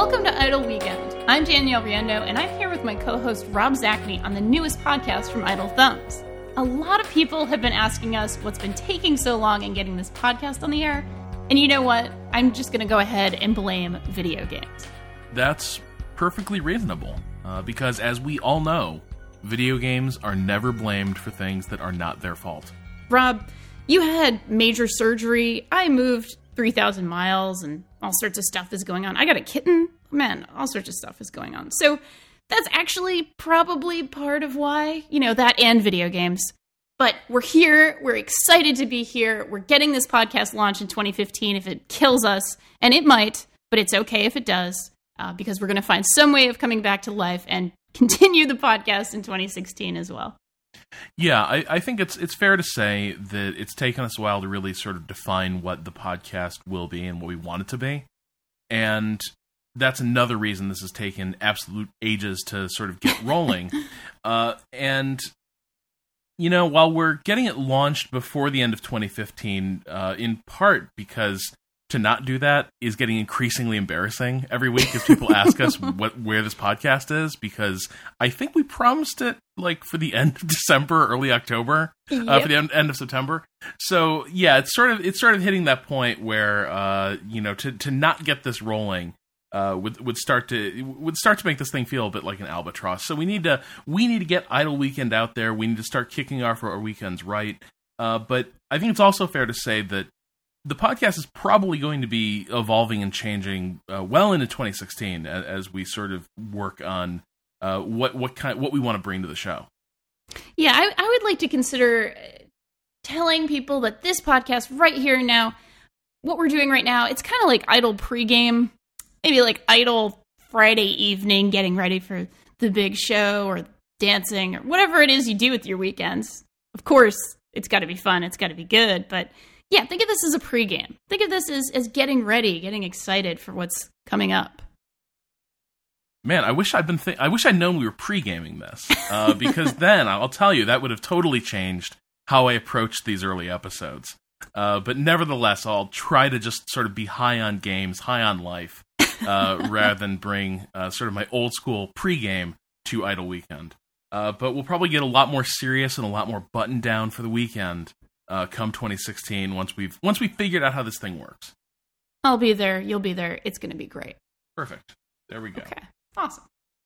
Welcome to Idle Weekend. I'm Danielle Riendo, and I'm here with my co-host Rob Zacny on the newest podcast from Idle Thumbs. A lot of people have been asking us what's been taking so long in getting this podcast on the air, and you know what? I'm just going to go ahead and blame video games. That's perfectly reasonable, because as we all know, video games are never blamed for things that are not their fault. Rob, you had major surgery. I moved 3,000 miles, and all sorts of stuff is going on. I got a kitten. Man, all sorts of stuff is going on. So that's actually probably part of why, that and video games. But we're here. We're excited to be here. We're getting this podcast launched in 2015 if it kills us. And it might, but it's okay if it does, because we're going to find some way of coming back to life and continue the podcast in 2016 as well. Yeah, I think it's fair to say that it's taken us a while to really sort of define what the podcast will be and what we want it to be. And that's another reason this has taken absolute ages to sort of get rolling. And, while we're getting it launched before the end of 2015, in part because to not do that is getting increasingly embarrassing every week as people ask us where this podcast is, because I think we promised it for the end of December, early October, for the end of September. So yeah, it's sort of hitting that point where to not get this rolling would start to make this thing feel a bit like an albatross. So we need to get Idle Weekend out there. We need to start kicking off our weekends right. But I think it's also fair to say that the podcast is probably going to be evolving and changing well into 2016 as we sort of work on what we want to bring to the show. Yeah, I would like to consider telling people that this podcast right here and now, what we're doing right now, it's kind of like Idle pregame, maybe like Idle Friday evening, getting ready for the big show or dancing or whatever it is you do with your weekends. Of course, it's got to be fun. It's got to be good, but yeah, think of this as a pregame. Think of this as getting ready, getting excited for what's coming up. Man, I wish I'd known we were pre-gaming this, because then I'll tell you that would have totally changed how I approached these early episodes. But nevertheless, I'll try to just sort of be high on games, high on life, rather than bring sort of my old school pre-game to Idle Weekend. But we'll probably get a lot more serious and a lot more buttoned down for the weekend. Come 2016, once we've figured out how this thing works. I'll be there. You'll be there. It's going to be great. Perfect. There we go. Okay. Awesome.